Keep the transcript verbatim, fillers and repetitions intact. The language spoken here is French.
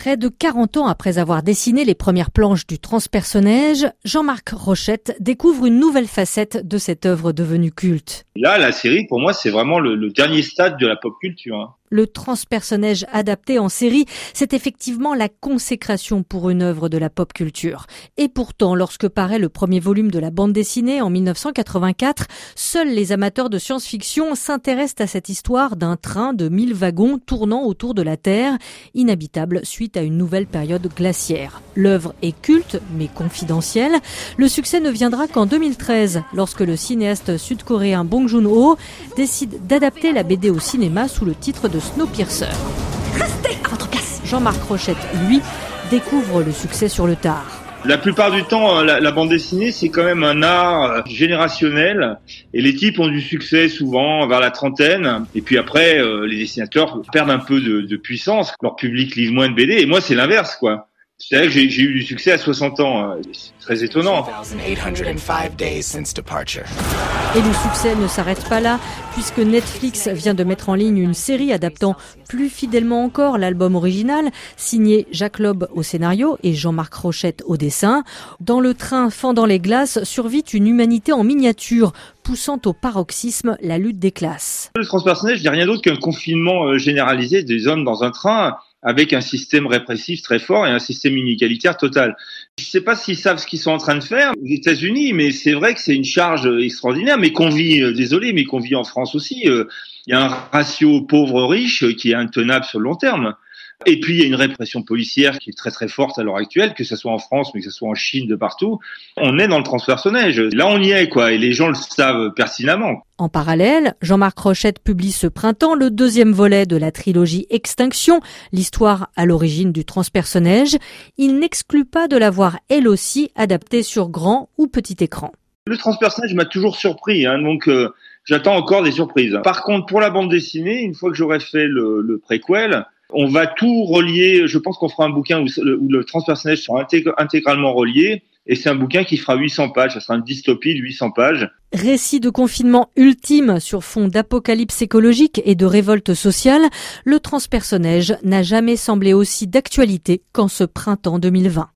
Près de quarante ans après avoir dessiné les premières planches du Transperce-Neige, Jean-Marc Rochette découvre une nouvelle facette de cette œuvre devenue culte. Là, la série, pour moi, c'est vraiment le, le dernier stade de la pop culture. Hein. Le Transperce-Neige adapté en série, c'est effectivement la consécration pour une œuvre de la pop culture. Et pourtant, lorsque paraît le premier volume de la bande dessinée en dix-neuf cent quatre-vingt-quatre, seuls les amateurs de science-fiction s'intéressent à cette histoire d'un train de mille wagons tournant autour de la Terre, inhabitable suite à une nouvelle période glaciaire. L'œuvre est culte, mais confidentielle. Le succès ne viendra qu'en deux mille treize, lorsque le cinéaste sud-coréen Bong Joon-ho décide d'adapter la B D au cinéma sous le titre de Snowpiercer. Restez à votre place. Jean-Marc Rochette, lui, découvre le succès sur le tard. La plupart du temps, la, la bande dessinée, c'est quand même un art générationnel. Et les types ont du succès souvent vers la trentaine. Et puis après, euh, les dessinateurs perdent un peu de, de puissance. Leur public lit moins de B D. Et moi, c'est l'inverse, quoi. C'est-à-dire que j'ai, j'ai eu du succès à soixante ans. C'est très étonnant. Et le succès ne s'arrête pas là, puisque Netflix vient de mettre en ligne une série adaptant plus fidèlement encore l'album original, signé Jacques Lob au scénario et Jean-Marc Rochette au dessin. Dans le train fendant les glaces survit une humanité en miniature, poussant au paroxysme la lutte des classes. Le Transperce-Neige, je dis rien d'autre qu'un confinement généralisé des hommes dans un train, avec un système répressif très fort et un système inégalitaire total. Je ne sais pas s'ils savent ce qu'ils sont en train de faire aux États-Unis, mais c'est vrai que c'est une charge extraordinaire, mais qu'on vit, euh, désolé, mais qu'on vit en France aussi. Il euh, y a un ratio pauvre-riche qui est intenable sur le long terme. Et puis, il y a une répression policière qui est très très forte à l'heure actuelle, que ce soit en France, mais que ce soit en Chine, de partout. On est dans le Transperce-Neige. Là, on y est, quoi, et les gens le savent pertinemment. En parallèle, Jean-Marc Rochette publie ce printemps le deuxième volet de la trilogie Extinction, l'histoire à l'origine du Transperce-Neige. Il n'exclut pas de la voir, elle aussi, adaptée sur grand ou petit écran. Le Transperce-Neige m'a toujours surpris, hein, donc euh, j'attends encore des surprises. Par contre, pour la bande dessinée, une fois que j'aurai fait le, le préquel, on va tout relier. Je pense qu'on fera un bouquin où le, où le Transperce-Neige sera intég- intégralement relié. Et c'est un bouquin qui fera huit cents pages. Ça sera une dystopie de huit cents pages. Récit de confinement ultime sur fond d'apocalypse écologique et de révolte sociale, le Transperce-Neige n'a jamais semblé aussi d'actualité qu'en ce printemps deux mille vingt.